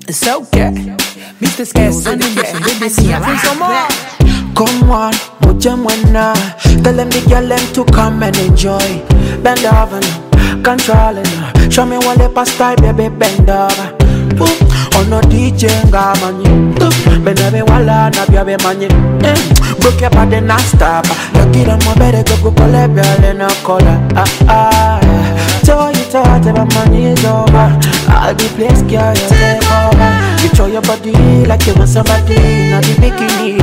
It's okay. Mr. Skills on the bed. Baby, see you some more. Come on, mucha buena. Tell them the girl them to come and enjoy. Bend over now, controlling her. Show me what they pass style, baby, bend over. Oh no DJ ngamanyi. Benebe wala na biabe manyi. Broke your body not stop. Lucky them my better go call it girl in a collar. Tell you thought my money is over. All the place girl you take over. You throw your body like you want somebody. Not the bikini.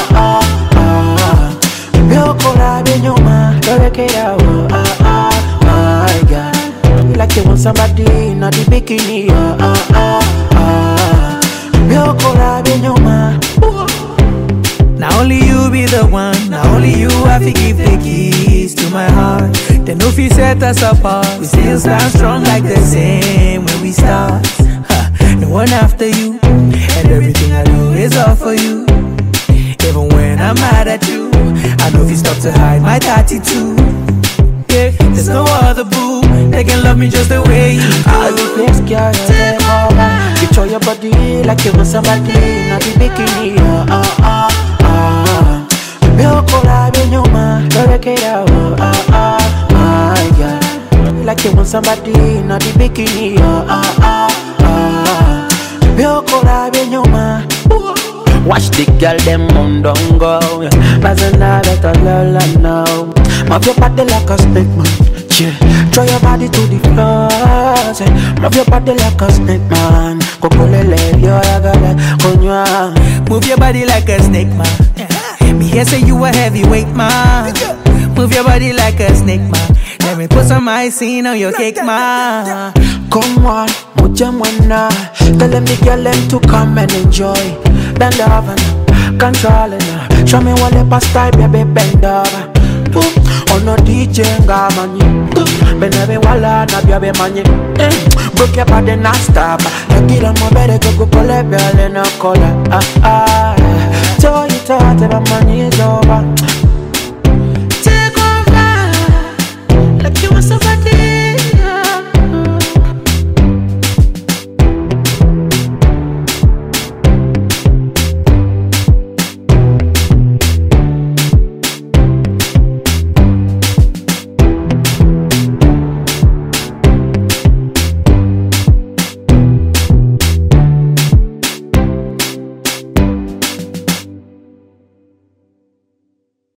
Yo cola be nyoma, work it out. My God, like you want somebody, not the bikini. Yo cola be nyoma. Now only you be the one. Now only you have to give the keys to my heart. Then if you set us apart, we still stand strong like the same when we start. No one after you, and everything I do is all for you. Even when I'm mad at you, I know if you stop to hide my tattoo. Yeah, there's no other boo that can love me just the way you do. All the place, girl, you take over. You throw your body like you want somebody, not the bikini. Beautiful, be nyoma, work it out. My God, like you want somebody, not the bikini. Beautiful, be nyoma. Watch the girl them on don't go. Bazana better love now. Move your body like a snake man. Yeah, throw your body to the floor. Say, move your body like a snake man. Kokolele yo agala konwa. Move your body like a snake man. Me here say you a heavyweight man. Move your body like a snake man. Let me put some icing on your cake man. Come on, mucha buena. Tell them the girl them to come and enjoy. Bend over now, controlling her. Show me what they pass style, baby, bend over. Oh no DJ ngamanyi. Benebe wala na biabe manyi. Broke your body not stop. Lucky them my better go call it girl in a collar. Tell you thought my money is over. Take over, like you want somebody.